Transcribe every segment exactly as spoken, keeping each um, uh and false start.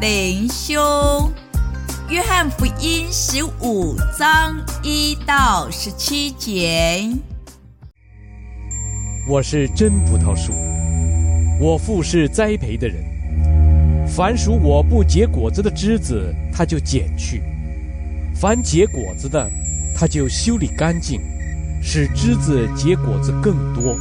灵修。约翰福音十五章一到十七节。 我是真葡萄树，我父是栽培的人。凡属我不结果子的枝子，他就剪去；凡结果子的，他就修理干净，使枝子结果子更多。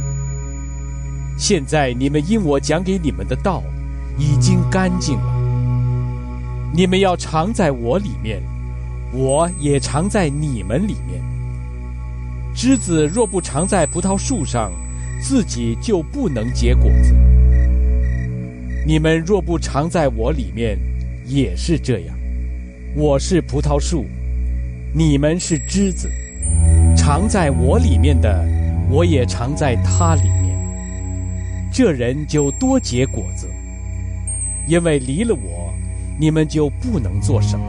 现在你们因我讲给你们的道，已经干净了。你们要常在我里面，我也常在你们里面。枝子若不常在葡萄树上，自己就不能结果子。你们若不常在我里面，也是这样。我是葡萄树，你们是枝子。常在我里面的，我也常在他里面。这人就多结果子，因为离了我，你们就不能做什么。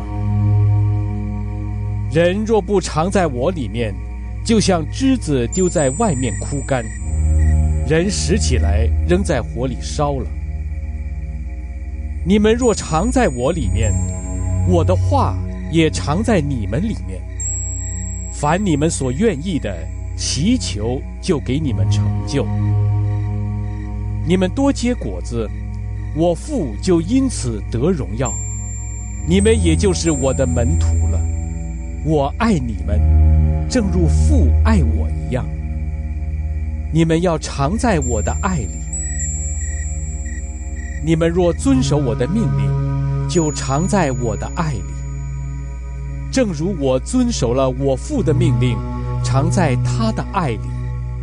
人若不常在我里面，就像枝子丢在外面枯干，人拾起来扔在火里烧了。你们若常在我里面，我的话也常在你们里面。凡你们所愿意的，祈求就给你们成就。你们多结果子，我父就因此得荣耀，你们也就是我的门徒了。我爱你们，正如父爱我一样。你们要常在我的爱里。你们若遵守我的命令，就常在我的爱里。正如我遵守了我父的命令，常在他的爱里。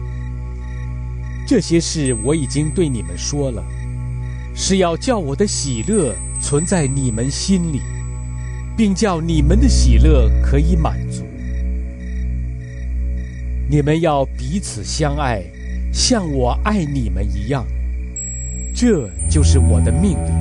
这些事我已经对你们说了，是要叫我的喜乐存在你们心里，并叫你们的喜乐可以满足。你们要彼此相爱，像我爱你们一样，这就是我的命令。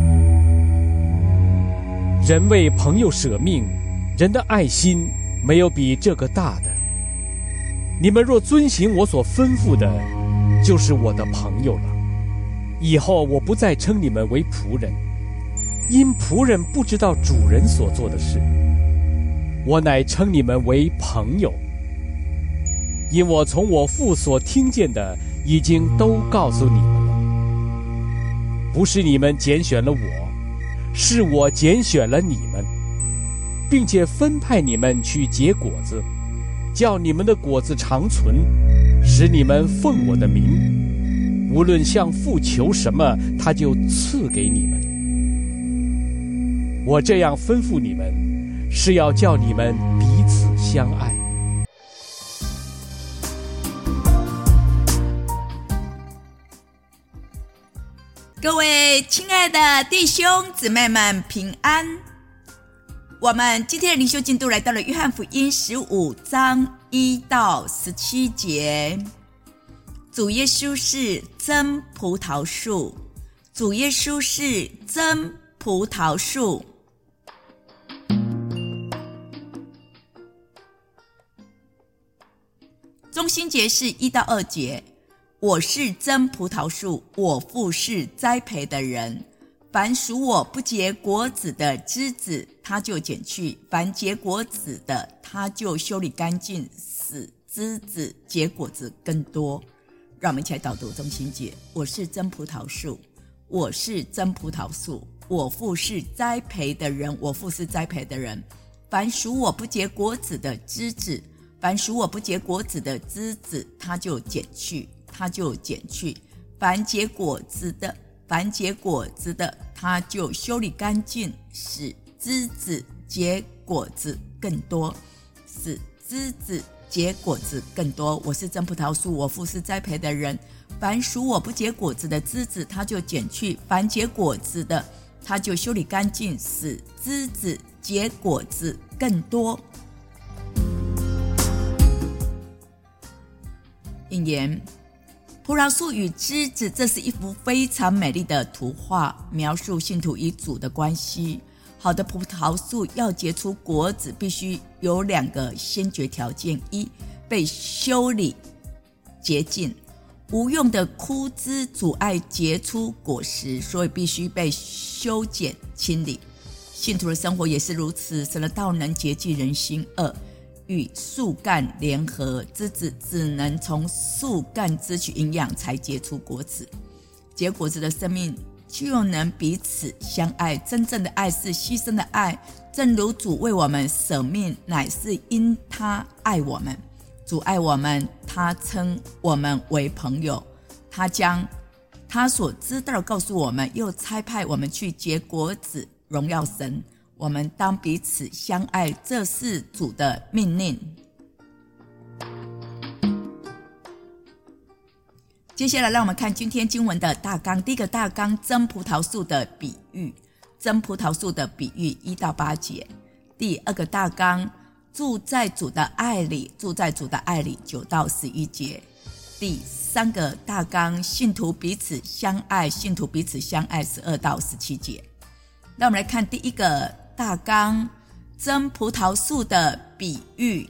人为朋友舍命，人的爱心没有比这个大的。你们若遵行我所吩咐的，就是我的朋友了。以后我不再称你们为仆人，因仆人不知道主人所做的事。我乃称你们为朋友，因我从我父所听见的，已经都告诉你们了。不是你们拣选了我，是我拣选了你们，并且分派你们去结果子，叫你们的果子长存，使你们奉我的名，无论向父求什么，他就赐给你们。我这样吩咐你们，是要叫你们彼此相爱。 各位亲爱的弟兄姊妹们平安。我们今天的灵修进度来到了约翰福音十五章一到十七节。主耶稣是真葡萄树，主耶稣是真葡萄树。中心节是一到二节。我是真葡萄树，我父是栽培的人。凡属我不结果子的枝子，他就剪去；凡结果子的，他就修理干净，使枝子结果子更多。让我们一起来导读中心节。我是真葡萄树，我是真葡萄树，我父是栽培的人，我父是栽培的人。凡属我不结果子的枝子，凡属我不结果子的枝子，他就剪去。他就剪去；凡结果子的，凡结果子的，他就修理干净，使枝子结果子更多，使枝子结果子更多。我是真葡萄树，我父是栽培的人。凡属我不结果子的枝子，他就剪去；凡结果子的，他就修理干净，使枝子结果子更多。引言：葡萄树与枝子，这是一幅非常美丽的图画，描述信徒与主的关系。好的葡萄树要结出果子，必须有两个先决条件：一，被修理洁净； 无用的枯枝阻碍结出果实，所以必须被修剪清理。信徒的生活也是如此，神的道能洁净人心。二，与树干联合，枝子只能从树干支取营养才结出果子，结果子的生命就能彼此相爱。真正的爱是牺牲的爱，正如主为我们舍命，乃是因他爱我们。主爱我们，他称我们为朋友，他将他所知道的告诉我们，又差派我们去结果子，荣耀神。我们当彼此相爱，这是主的命令。接下来让我们看今天经文的大纲。第一个大纲，真葡萄树的比喻，真葡萄树的比喻一到八节。第二个大纲，住在主的爱里，住在主的爱里九到十一节。第三个大纲，信徒彼此相爱，信徒彼此相爱十二到十七节。那我们来看第一个大纲，真葡萄树的比喻。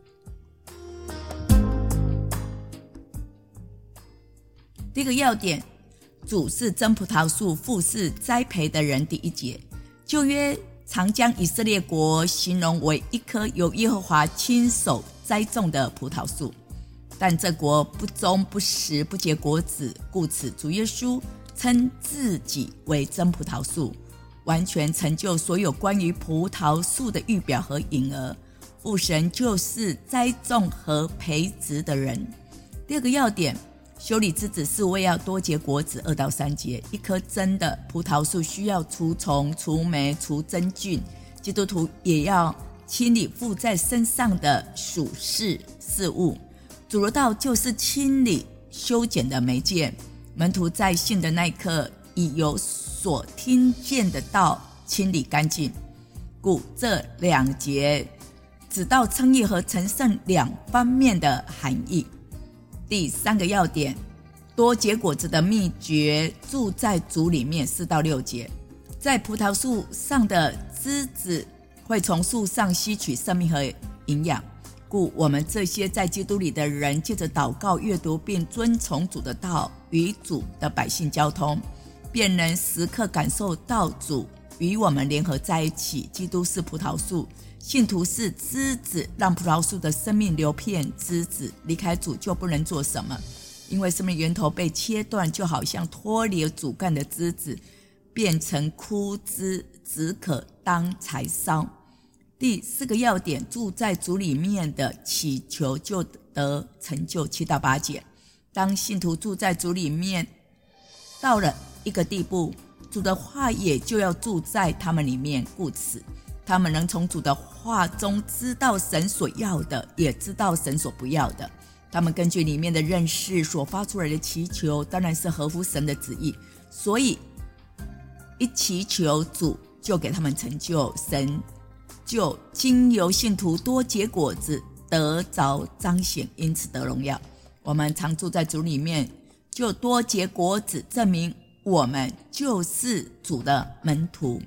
第一个要点，主是真葡萄树，父是栽培的人。第一节，旧约常将以色列国形容为一棵由耶和华亲手栽种的葡萄树，但这国不忠不实，不结果子，故此主耶稣称自己为真葡萄树，完全成就所有关于葡萄树的预表和影儿。父神就是栽种和培植的人。第二个要点，修理枝子是为要多结果子二到三节。一棵真的葡萄树需要除虫、除霉、除真菌，基督徒也要清理附在身上的属世事物。主的道就是清理修剪的媒介。门徒在信的那一刻，已有所听见的道清理干净，故这两节指到称义和成圣两方面的含义。第三个要点，多结果子的秘诀，住在主里面四到六节。在葡萄树上的枝子会从树上吸取生命和营养，故我们这些在基督里的人，借着祷告、阅读并遵从主的道，与主的百姓交通，便能时刻感受到主与我们联合在一起。基督是葡萄树，信徒是枝子，让葡萄树的生命流遍枝子。离开主就不能做什么，因为生命源头被切断，就好像脱离了主干的枝子，变成枯枝，只可当柴烧。第四个要点，住在主里面的祈求就得成就七到八节。当信徒住在主里面到了一个地步，主的话也就要住在他们里面，故此他们能从主的话中知道神所要的，也知道神所不要的。他们根据里面的认识所发出来的祈求，当然是合乎神的旨意，所以一祈求主就给他们成就，神就经由信徒多结果子得着彰显，因此得荣耀。我们常住在主里面，就多结果子，证明我们就是主的门徒。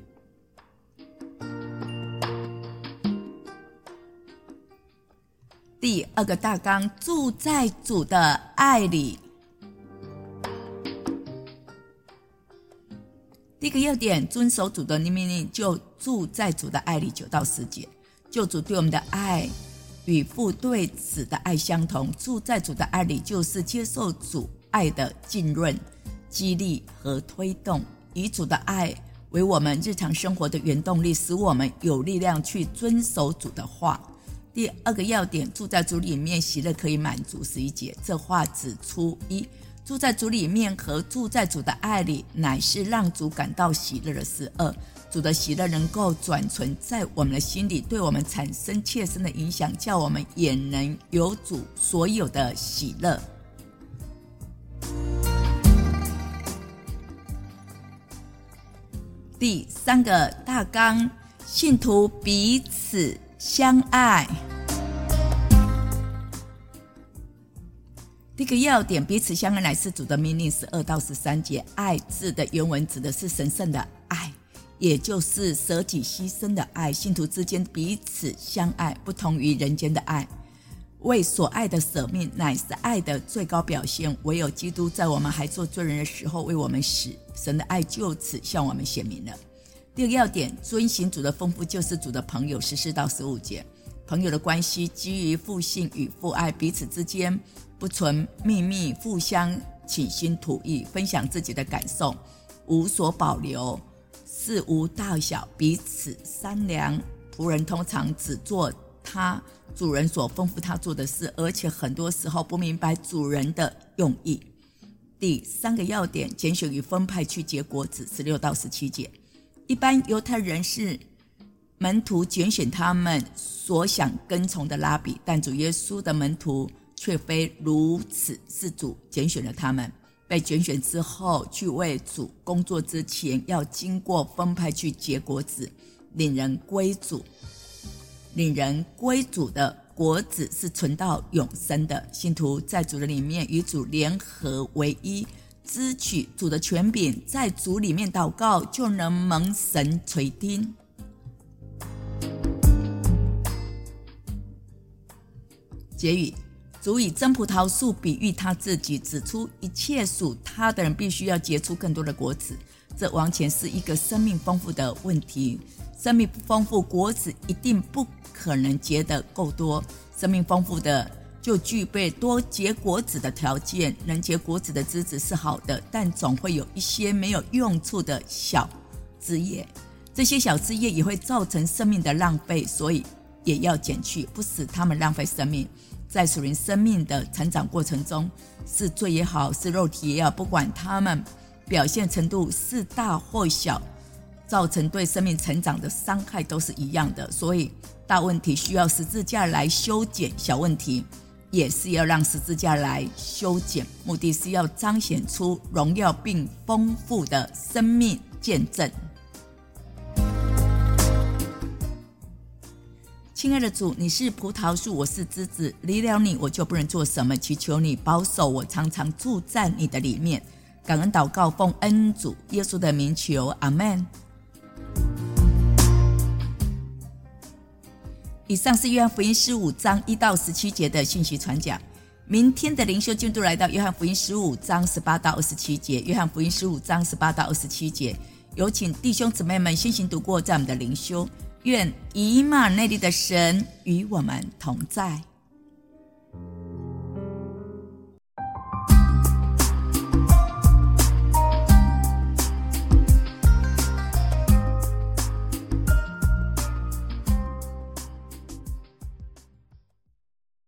第二个大纲，住在主的爱里。第一个要点，遵守主的命令，就住在主的爱里九到十节。救主对我们的爱与父对子的爱相同，住在主的爱里就是接受主爱的浸润、激励和推动，以主的爱为我们日常生活的原动力，使我们有力量去遵守主的话。第二个要点，住在主里面，喜乐可以满足十一节。这话指出，一，住在主里面和住在主的爱里，乃是让主感到喜乐的事。二，主的喜乐能够转存在我们的心里，对我们产生切身的影响，叫我们也能有主所有的喜乐。第三个大纲，信徒彼此相爱。第一个要点，彼此相爱乃是主的命令，十二到十三节。爱字的原文指的是神圣的爱，也就是舍己牺牲的爱。信徒之间彼此相爱，不同于人间的爱。 为所爱的舍命乃是爱的最高表现，唯有基督在我们还做罪人的时候为我们死，神的爱就此向我们显明了。第二个要点，遵行主的吩咐就是主的朋友，十四到十五节。朋友的关系基于父性与父爱，彼此之间不存秘密，互相倾心吐意，分享自己的感受，无所保留，事无大小，彼此商量。仆人通常只做他主人所吩咐他做的事，而且很多时候不明白主人的用意。第三个要点，拣选与分派去结果子，十六到十七节。一般犹太人是门徒拣选他们所想跟从的拉比，但主耶稣的门徒却非如此，是主拣选了他们。被拣选之后，去为主工作之前，要经过分派去结果子，领人归主。领人归主的果子是存到永生的。信徒在主的里面与主联合为一，支取主的权柄，在主里面祷告，就能蒙神垂听。结语，主以真葡萄树比喻他自己，指出一切属他的人必须要结出更多的果子。这完全是一个生命丰富的问题。生命不丰富，果子一定不可能结得够多。生命丰富的就具备多结果子的条件。能结果子的枝子是好的，但总会有一些没有用处的小枝叶，这些小枝叶也会造成生命的浪费，所以也要剪去，不使它们浪费生命。在属灵生命的成长过程中，是罪也好，是肉体也好，不管它们表现程度是大或小，造成对生命成长的伤害都是一样的。所以大问题需要十字架来修剪，小问题也是要让十字架来修剪，目的是要彰显出荣耀并丰富的生命见证。亲爱的主，你是葡萄树，我是枝子，离了你我就不能做什么，祈求你保守我，常常住在你的里面。感恩祷告，奉恩主耶稣的名求，阿们。以上是约翰福音十五章一到十七节的信息传讲。明天的灵修进度来到约翰福音十五章十八到二十七节。约翰福音十五章十八到二十七节，有请弟兄姊妹们先行读过，在我们的灵修。愿以马内利的神与我们同在。